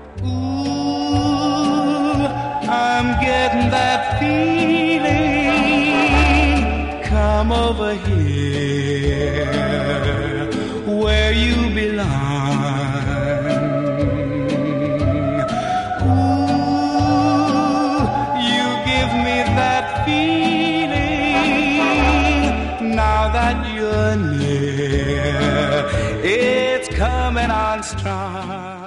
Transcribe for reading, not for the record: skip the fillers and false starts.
Ooh, I'm getting that feeling. Come over here where you belong. Ooh, you give me that feeling. Now that you're near, it's coming on strong.